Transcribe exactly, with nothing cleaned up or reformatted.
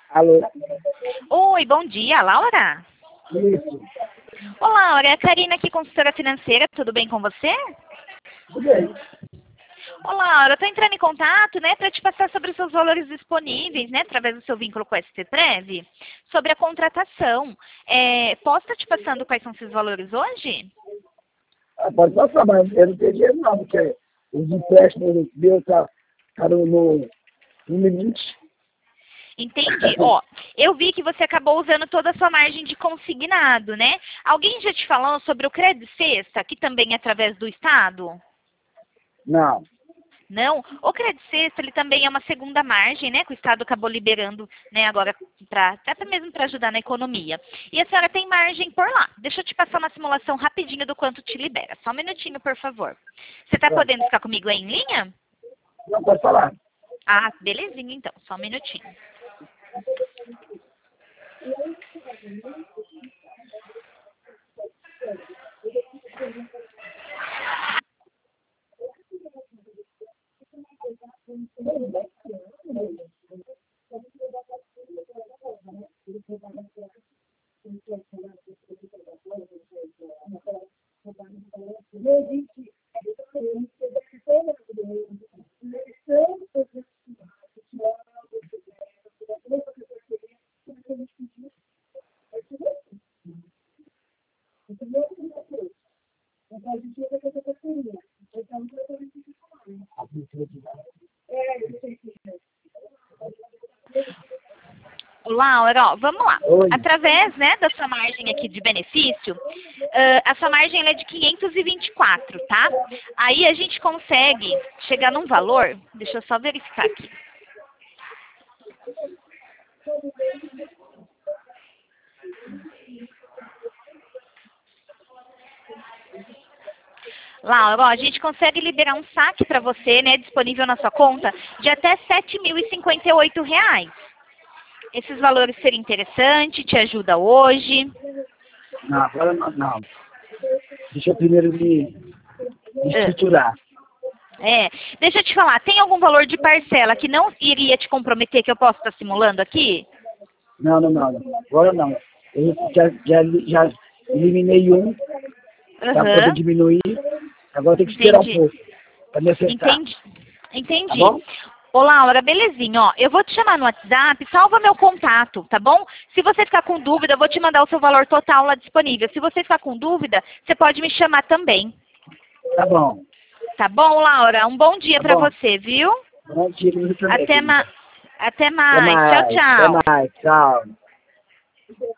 Alô? Oi, bom dia, Laura? Isso. Olá, Laura, é a Karina aqui, consultora financeira, tudo bem com você? Tudo bem. Olá, Laura, eu estou entrando em contato, né, para te passar sobre os seus valores disponíveis, né, através do seu vínculo com a S T Trevi, sobre a contratação. É, posso estar te passando quais são esses valores hoje? Ah, pode passar, mas eu não tenho dinheiro não, porque os empréstimos meus tá, tá no, no, no limite. Entendi. Ó, eu vi que você acabou usando toda a sua margem de consignado, né? Alguém já te falou sobre o Credit Sexta, que também é através do Estado? Não. Não, o Credit Sexta, ele também é uma segunda margem, né, que o Estado acabou liberando, né, agora, pra, até mesmo para ajudar na economia. E a senhora tem margem por lá. Deixa eu te passar uma simulação rapidinho do quanto te libera. Só um minutinho, por favor. Você está podendo ficar comigo aí em linha? Não pode falar. Ah, belezinha, então. Só um minutinho. Laura, ó, vamos lá. Oi. Através, né, da sua margem aqui de benefício, ah, a sua margem ela é de quinhentos e vinte e quatro, tá? Aí a gente consegue chegar num valor, deixa eu só verificar aqui. Laura, ó, a gente consegue liberar um saque para você, né, disponível na sua conta, de até sete mil e cinquenta e oito reais. Esses valores seriam interessantes, te ajuda hoje. Não, agora não. não. Deixa eu primeiro me, me Ah, estruturar. É, deixa eu te falar, tem algum valor de parcela que não iria te comprometer que eu posso estar simulando aqui? Não, não, não. Agora não. Eu já, já, já eliminei um, para poder Aham, diminuir. Agora tem que esperar um entendi. pouco para me acertar. Entendi. Tá Entendi. bom? Ô, Laura, belezinha, ó. Eu vou te chamar no WhatsApp, salva meu contato, tá bom? Se você ficar com dúvida, eu vou te mandar o seu valor total lá disponível. Se você ficar com dúvida, você pode me chamar também. Tá bom. Tá bom, Laura? Um bom dia Tá pra bom. você, viu? Bom dia pra você também, Até, querida. ma... Até Até mais. Tchau, mais. Até tchau. mais. Tchau.